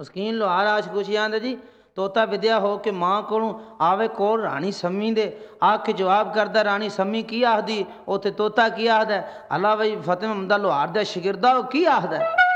ਮਸਕੀਨ ਲੋਹਾਰ ਆਸ਼ ਖੁਸ਼ੀ ਆਂਦੇ ਜੀ ਤੋਤਾ ਵਿਦਿਆ ਹੋ ਕੇ ਮਾਂ ਕੋਲੋਂ ਆਵੇ ਕੋਲ ਰਾਣੀ ਸੰਮੀ ਦੇ ਆਖ ਕੇ ਜਵਾਬ ਕਰਦਾ ਰਾਣੀ ਸੰਮੀ ਕੀ ਆਖਦੀ ਉੱਥੇ ਤੋਤਾ ਕੀ ਆਖਦਾ ਅੱਲਾ ਬਈ ਫਤਿਹ ਮੁਹੰਮਦ ਲੋਹਾਰ ਦਾ ਸ਼ਾਗਿਰਦਾ ਉਹ ਕੀ ਆਖਦਾ